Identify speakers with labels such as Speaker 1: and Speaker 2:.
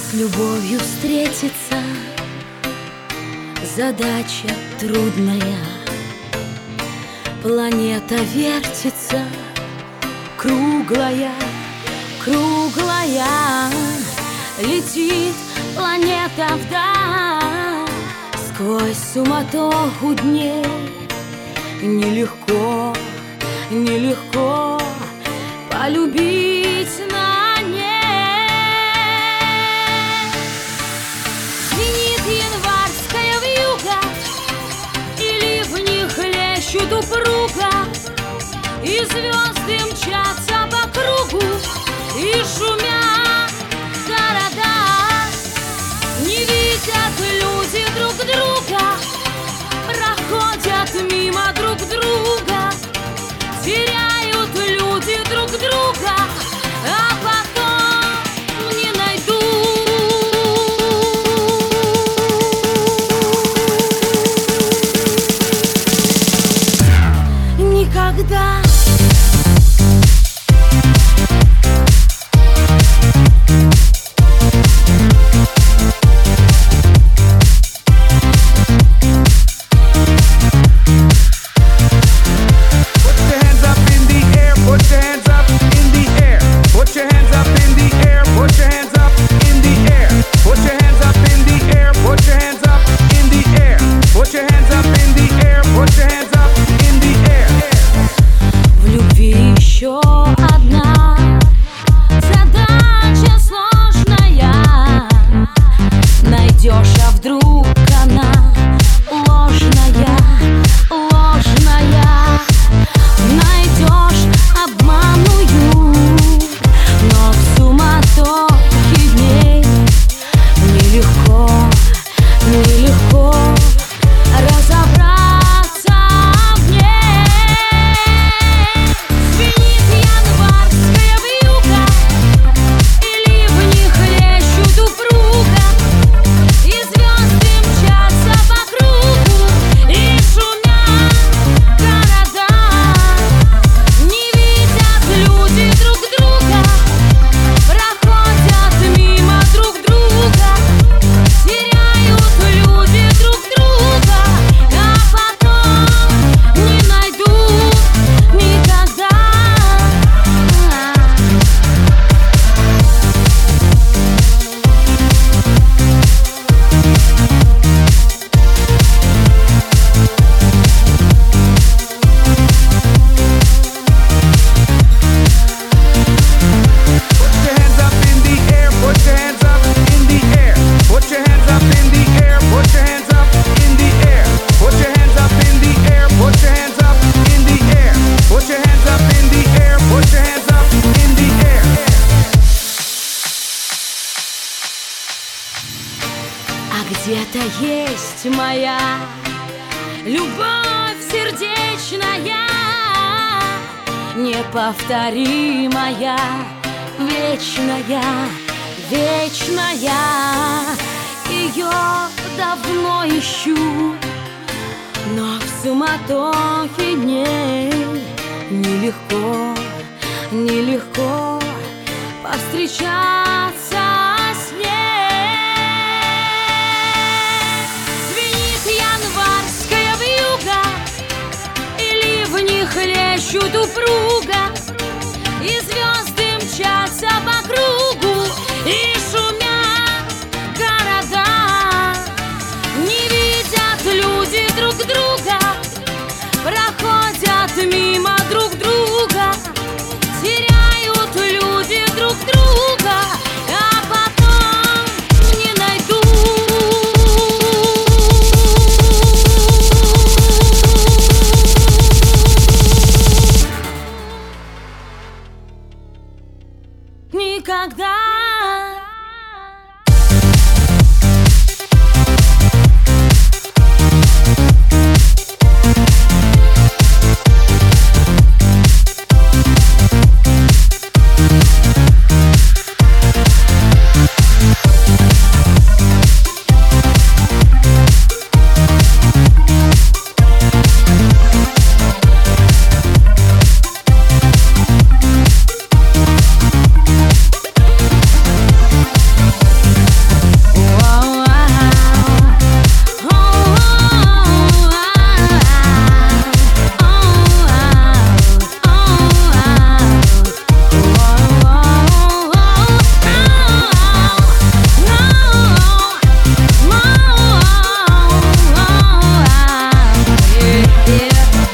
Speaker 1: С любовью встретиться задача трудная. Планета вертится, круглая, круглая. Летит планета вдаль сквозь суматоху дней. Нелегко, нелегко полюбить на ней. Звенит январская вьюга, и ливни хлещут упруго, и звезды мчатся по кругу, и шумят города. Не видят люди друг друга, проходят мимо друг друга, теряют люди друг друга, а потом не найдут никогда. Еще одна задача сложная. Найдешь, а вдруг она ложная, ложная. Найдешь обманную, но в суматохе дней нелегко, нелегко разобраться в ней. Где-то есть моя любовь сердечная, неповторимая, вечная, вечная. Ее давно ищу, но в суматохе дней нелегко, нелегко повстречаться с ней. Хлещут упруго, и звезды мчатся вокруг.